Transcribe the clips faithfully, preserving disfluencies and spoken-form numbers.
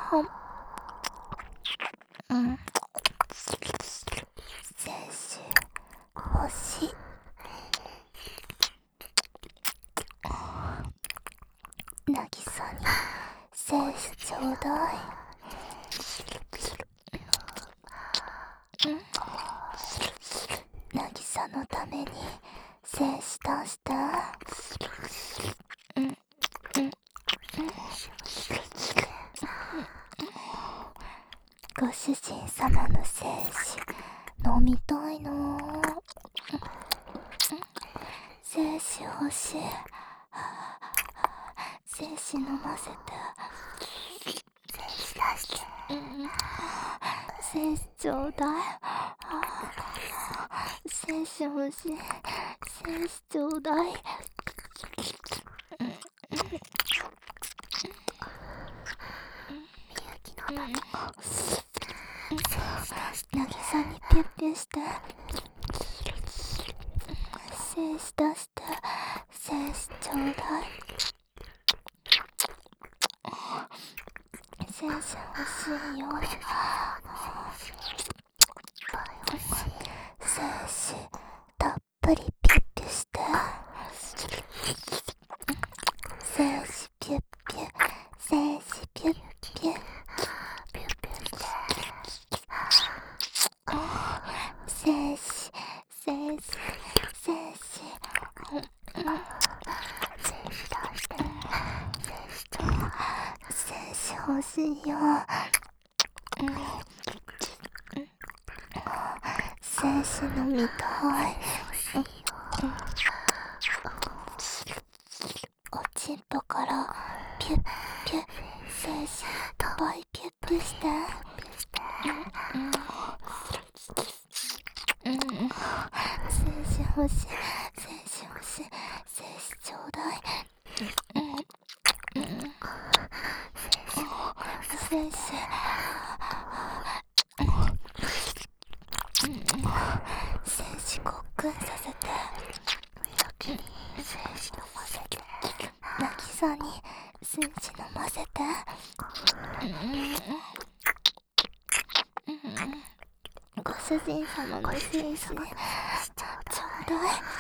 ほんうん精子欲しい。なぎさに精子ちょうだい。なぎさのために精子出した。うんうんご主人様の精子飲みたいな。精子欲しい。精子飲ませて。精子ちょうだい。精子欲しい。精子ちょうだい。なぎさにピュッピュして。精子出して。精子ちょうだい。精子欲しいよ。精子たっぷりピュッピュして。精子ピュッピュ。精子ピュッピュ。精子精子精子精子欲しいよ。精子飲みたい。おちんぽからピュッピュ。精子いっぱいピュッピュして。精子欲しい。精子欲しい。精子ちょうだい。精子精子ごっくんさせて。なぎさに精子飲ませて。ご主人様の精子ちょうだい。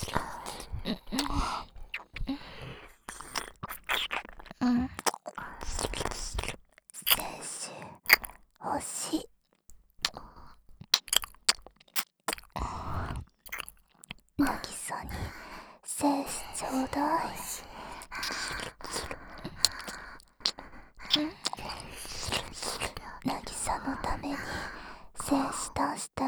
うん精子欲しい。なぎさに精子ちょうだい。なぎさのために精子出して。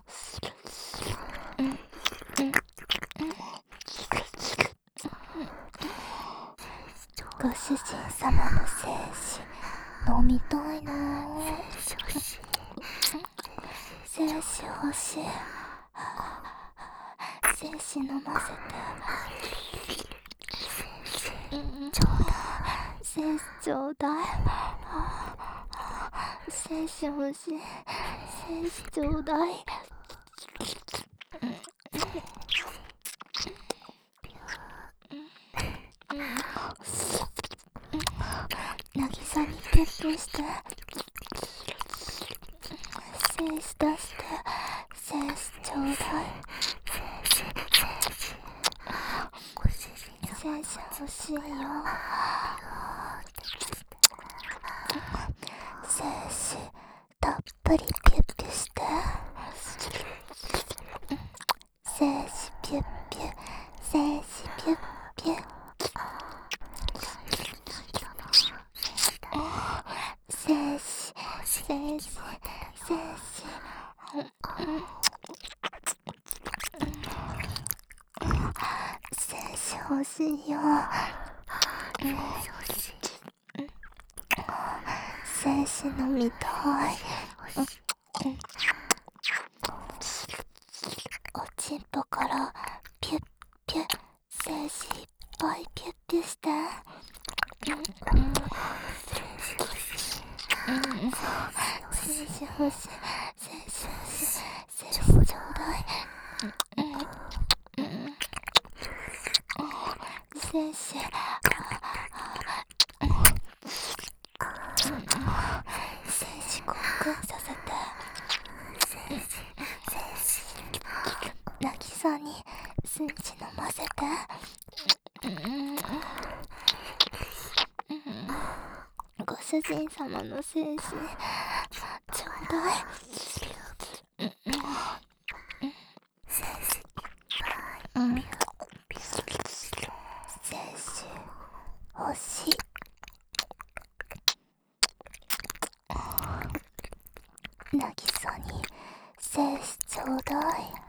ご主人様の精子飲みたいな。精子欲しい。精子飲ませて。精子ちょうだい。精子欲しい。精子ちょうだい。なぎさにピュッピュして。精子出して。精子ちょうだい。精子欲しいよ。精子たっぷりピュッピュして。精子ピュッピュ。精子ピュッピュ。精子精子精子精子欲しいよ。精子飲みたい。おちんぽからピュッピュ。精子いっぱいピュッピュして。精子欲しい。精子欲しい。精子ちょうだい。精子ご主人様の精子ちょうだい。うん、精子欲しい。なぎさに精子ちょうだい。